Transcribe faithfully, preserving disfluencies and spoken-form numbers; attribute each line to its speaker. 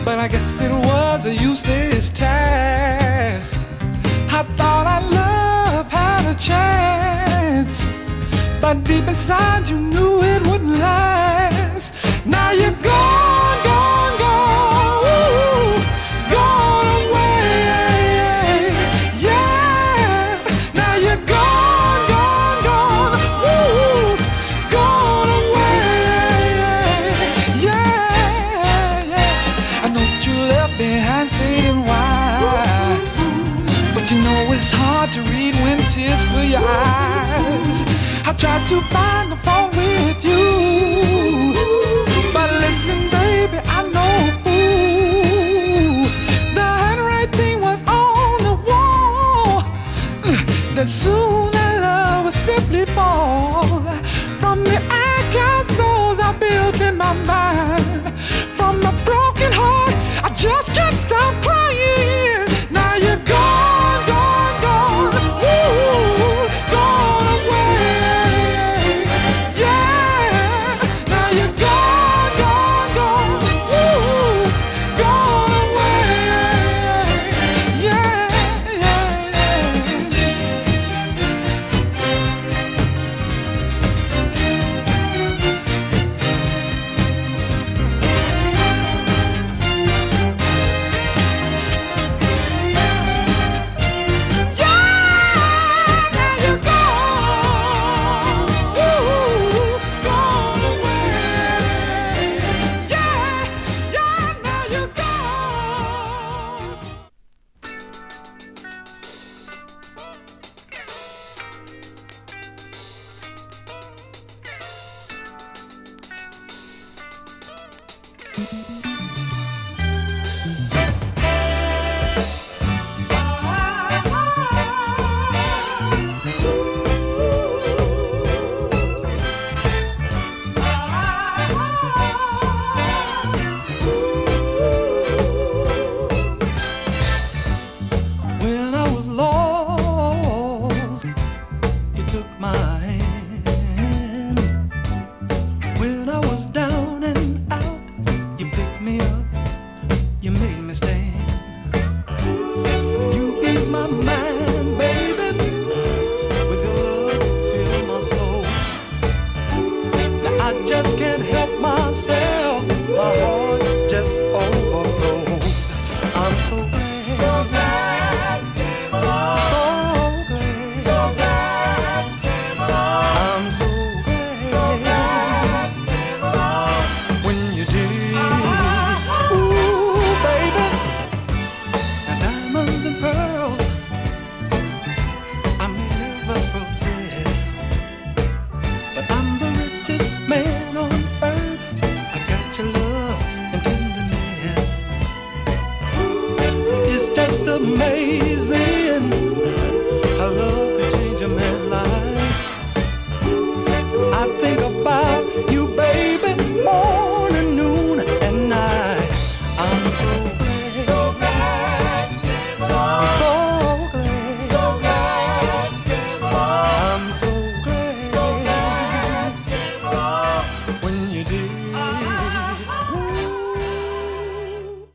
Speaker 1: but I guess it was a useless task. I thought our love had a chance, but deep inside you knew it wouldn't last. Now you're gone, gone, gone, ooh, gone away, yeah. Now you're gone, gone, gone, ooh, gone away, yeah, yeah. I know what you left behind stayed in why, but you know it's hard to read when tears fill your eyes. I tried to find the fault with you, but listen, baby, I know a fool. The handwriting was on the wall, that soon our love would simply fall. From the castles I built in my mind, from my broken heart, I just can't stop crying. Now you're gone, gone, gone, ooh, gone away, yeah. Now you're gone, gone, gone, ooh, gone away, yeah, yeah, when I was lost, you took my hand. When I was down and out, you picked me up, you made me stand. You eased my mind, baby, with your love, fill my soul. Now I just can't help myself, my heart just overflows. I'm so glad. So glad you came along. So glad. So glad you came along. I'm so glad. So glad you came along. When you did, ooh, baby, now diamonds and pearls I may never possess, but I'm the richest man on earth. I got your love and tenderness. It's just amazing